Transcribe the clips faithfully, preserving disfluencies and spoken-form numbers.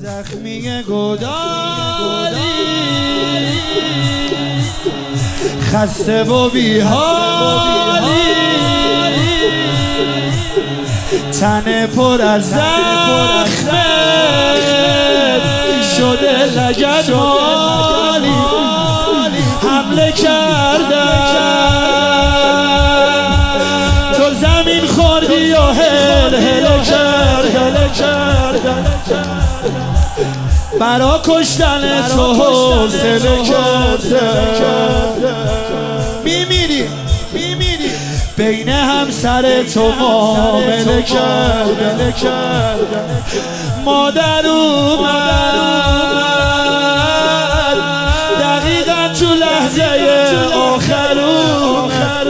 زخمی گدالی خسته و بیحالی تن پر از زخم شده لگد مالی حمله کردن تو زمین خوردی و هل هل کردن برا کشتن تو حوصله کردن میمیری میمیری بین همسر تو معامله کردن مادر اومد دقیقا تو لحظه آخر اومد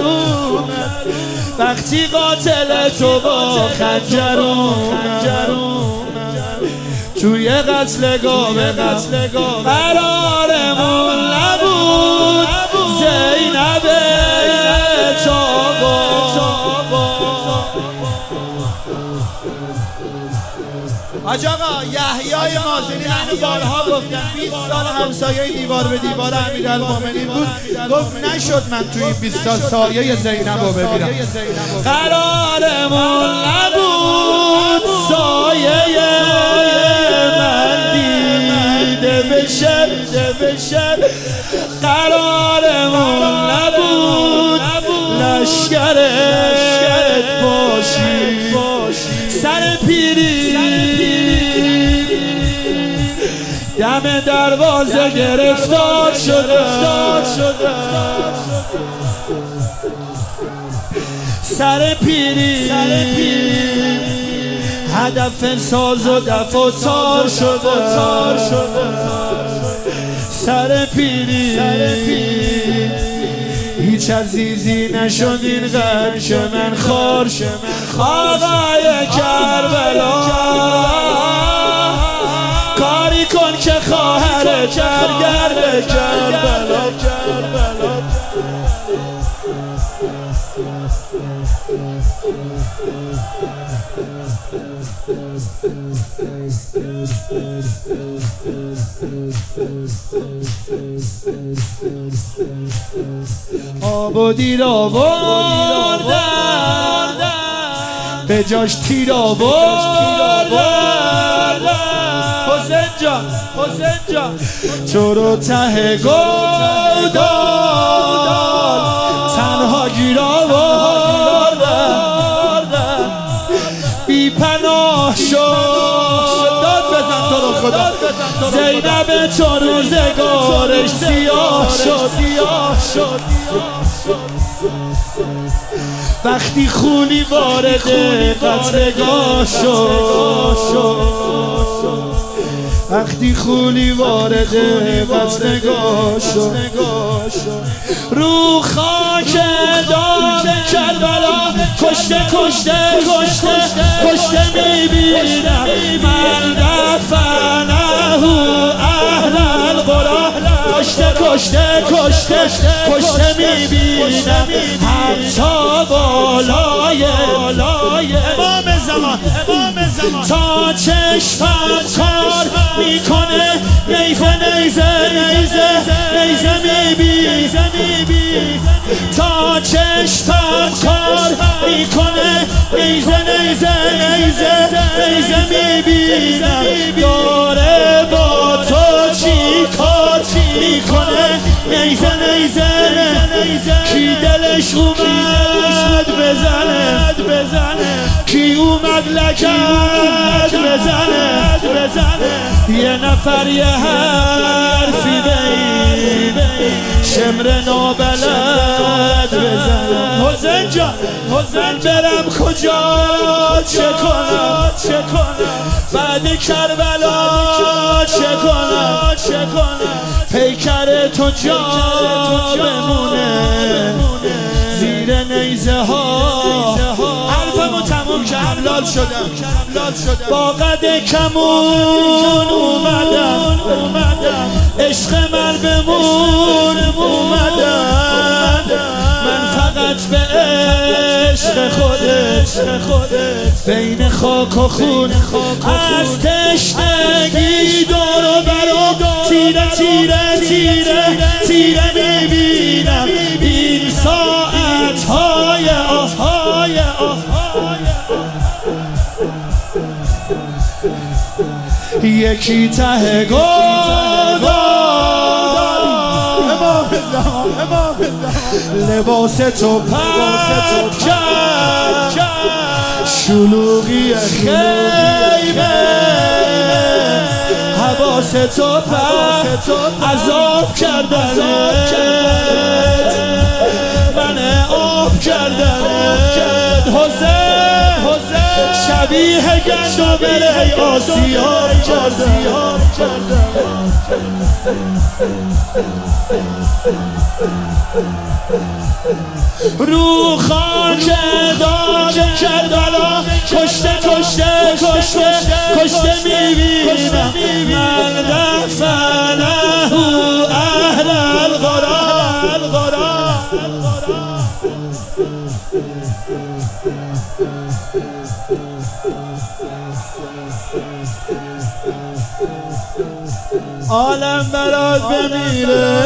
وقتی قاتل تو با خنجر اومد توی قتلگاه به قتلگاه قرارمون نبود زینب تابا حاج آقا یحیای مازنی من بارها گفتم بیست سال همسایه دیوار به دیوار امیرالمومنین بود گفت نشد من توی این بیست سال سایه زینب رو ببینم قرارمون نبود سایه من دیده بشه بشه قرارمون نبود لشکرت باشی سر پیری دم دروازه گرفتار شده سر پیری هدف ساز و دف و تار شده سر پیری هیچ عزیزی نشد اینقدر که من خار آقای کربلا کاری کن که خواهرت برگرده کربلا آب و دیر آوردن به جاش تیر آوردن حسین جان حسین جان تو رو ته گودال تنها گیر آوردن بی پناه شد داد بزن تو رو خدا زینب تو روزگارش سیاه شد وقتی خونی وارد قتلگاه شد وقتی خونی وارد قتلگاه شد رو خاک دام کربلا کشته کشته کشته کشته میبینم من دفنه اهل القرآن کشته کشته کشته کشته میبینم حتی بالای امام زمان تا چشمم کار میکنه نیزه نیزه نیزه نیزه میبینم تا چشمم کار میکنه نیزه نیزه نیزه نیزه میبینم داره با تو چی کار میکنه نیزه نیزه کی دلش اومد بزنه کی اومد لکد بزنه یه نفر یه حرفی بین شمر نابلد بزنه حسین جان حسین برم کجا چه کنم بعد کربلا چه کنم پیکر تو جا بمونه زیر نیزه ها حرفمو تموم کردم لال شدم با قد کمون اومدم عشق من بمون اومدم من فقط طمعت به عشق خودت بین خاک و خون از تشنگی دور و برا تیره تیره تیره تیره میبینم این ساعتهای آهای یکی ته گودال لباس تو پرد کرد شلوغی خیمه حواس تو پرد عذاب کردنت من آب کردنت حسین شبیه گندم ای آسیاب کردن رو خاک داغ کربلا کشته کشته کشته کشته میبینم من دفنه اهل القرآن عالم برات بمیره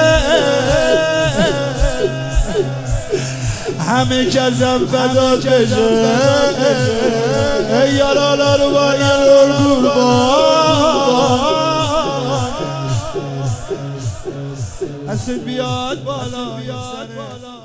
همه کسم فدا بشه ای یارالا رو با یارال قربان حسد بیاد بالا